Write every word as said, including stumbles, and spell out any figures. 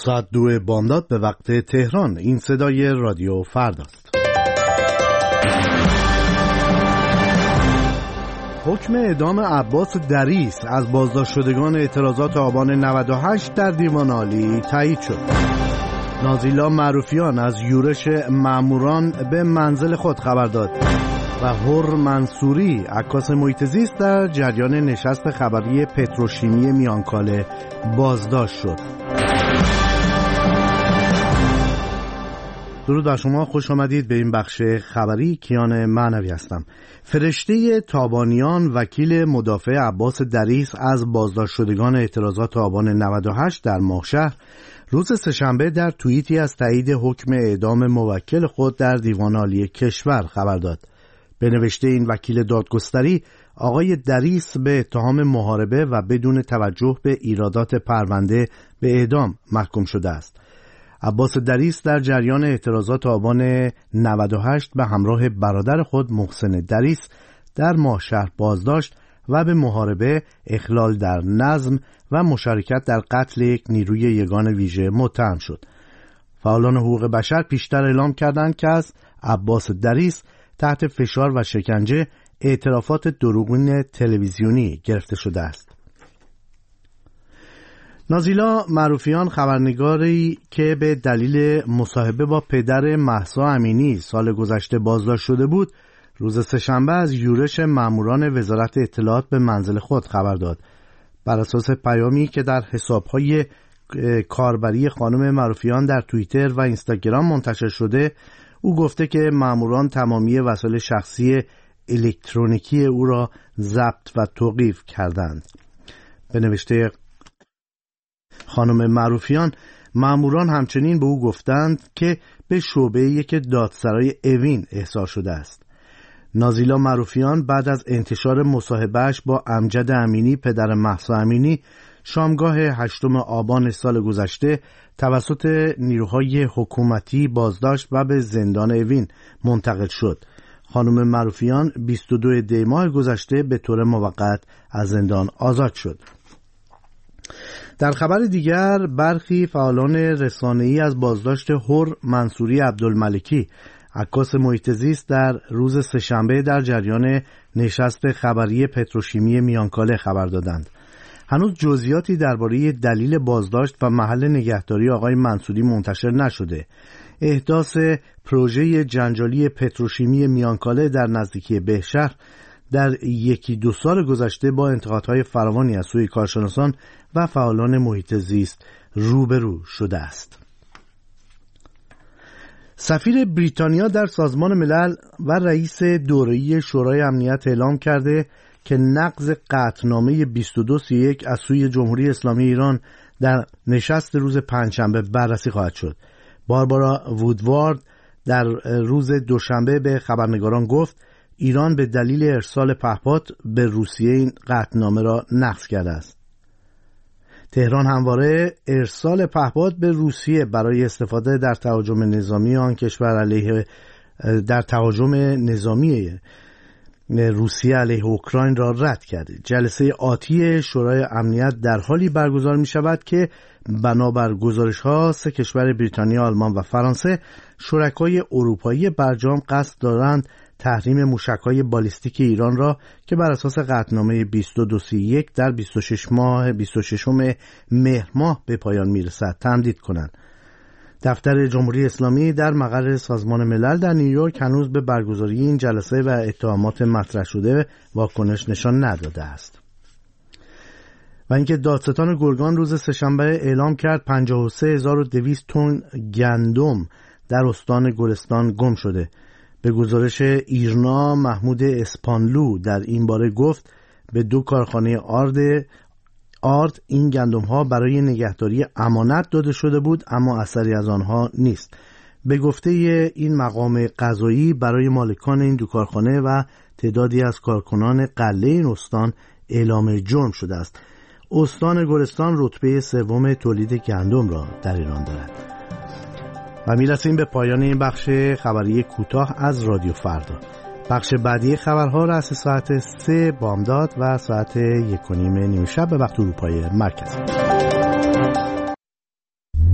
ساعت دو بامداد به وقت تهران. این صدای رادیو فرداست. حکم اعدام عباس دریس از بازداشت شدگان اعتراضات آبان نود و هشت در دیوان عالی تایید شد. نازیلا معروفیان از یورش ماموران به منزل خود خبر داد و هر منصوری عکاس محیط زیست در جریان نشست خبری پتروشیمی میانکاله بازداشت شد. درود بر شما، خوش آمدید به این بخش خبری. کیان معنوی هستم. فرشته تابانیان وکیل مدافع عباس دریس از بازداشت شدگان اعتراضات آبان نود و هشت در ماهشهر روز سه‌شنبه در توییتی از تایید حکم اعدام موکل خود در دیوان عالی کشور خبر داد. به نوشته این وکیل دادگستری، آقای دریس به اتهام محاربه و بدون توجه به ایرادات پرونده به اعدام محکوم شده است. عباس دریس در جریان اعتراضات آبان نود و هشت به همراه برادر خود محسن دریس در ماهشهر بازداشت و به محاربه، اخلال در نظم و مشارکت در قتل یک نیروی یگان ویژه متهم شد. فعالان حقوق بشر پیشتر اعلام کردند که از عباس دریس تحت فشار و شکنجه اعترافات دروغین تلویزیونی گرفته شده است. نازیلا معروفیان، خبرنگاری که به دلیل مصاحبه با پدر مهسا امینی سال گذشته بازداشت شده بود، روز سه‌شنبه از یورش ماموران وزارت اطلاعات به منزل خود خبر داد. بر اساس پیامی که در حساب‌های کاربری خانم معروفیان در توییتر و اینستاگرام منتشر شده، او گفته که ماموران تمامی وسایل شخصی الکترونیکی او را ضبط و توقیف کردند. به نوشته خانم معروفیان، ماموران همچنین به او گفتند که به شعبه یک دادسرای اوین احضار شده است. نازیلا معروفیان بعد از انتشار مصاحبهش با امجد امینی پدر مهسا امینی شامگاه هشتم آبان سال گذشته توسط نیروهای حکومتی بازداشت و به زندان اوین منتقل شد. خانم معروفیان بیست و دو دی ماه گذشته به طور موقت از زندان آزاد شد. در خبر دیگر، برخی فعالان رسانه‌ای از بازداشت هر منصوری عبدالملکی عکاس محیط زیست در روز سه‌شنبه در جریان نشست خبری پتروشیمی میانکاله خبر دادند. هنوز جزئیاتی درباره دلیل بازداشت و محل نگهداری آقای منصوری منتشر نشده. احداث پروژه جنجالی پتروشیمی میانکاله در نزدیکی بهشهر در یکی دو سال گذشته با انتقادهای فراوانی از سوی کارشناسان و فعالان محیط زیست روبرو شده است. سفیر بریتانیا در سازمان ملل و رئیس دوره‌ای شورای امنیت اعلام کرده که نقض قطعنامه بیست و دو سی و یک از سوی جمهوری اسلامی ایران در نشست روز پنجشنبه بررسی خواهد شد. باربارا وودوارد در روز دوشنبه به خبرنگاران گفت ایران به دلیل ارسال پهپاد به روسیه این قطعنامه را نقض کرده است. تهران همواره ارسال پهپاد به روسیه برای استفاده در تهاجم نظامی آن کشور علیه در تهاجم نظامی روسیه علیه اوکراین را رد کرده. جلسه آتی شورای امنیت در حالی برگزار می شود که بنابر گزارش ها سه کشور بریتانیا، آلمان و فرانسه شرکای اروپایی برجام قصد دارند تحریم موشک‌های بالیستیک ایران را که بر اساس قطعنامه بیست و دو سی و یک در بیست و شش ماه بیست و ششم مهر ماه به پایان میرسد تمدید کنند. دفتر جمهوری اسلامی در مقر سازمان ملل در نیویورک هنوز به برگزاری این جلسه و اتهامات مطرح شده واکنش نشان نداده است. و اینکه دادستان گرگان روز سه‌شنبه اعلام کرد پنجاه و سه هزار و دویست تن گندم در استان گلستان گم شده. به گزارش ایرنا، محمود اسپانلو در این باره گفت به دو کارخانه آرد آرد این گندم ها برای نگهداری امانت داده شده بود، اما اثری از آنها نیست. به گفته این مقام قضایی برای مالکان این دو کارخانه و تعدادی از کارکنان قله این استان اعلام جرم شده است. استان گلستان رتبه سوم تولید گندم را در ایران دارد. و میرسیم به پایان این بخش خبری کوتاه از رادیو فردا. بخش بعدی خبرها را از ساعت سه بامداد و ساعت یک و نیم نیمه شب به وقت اروپای مرکزی.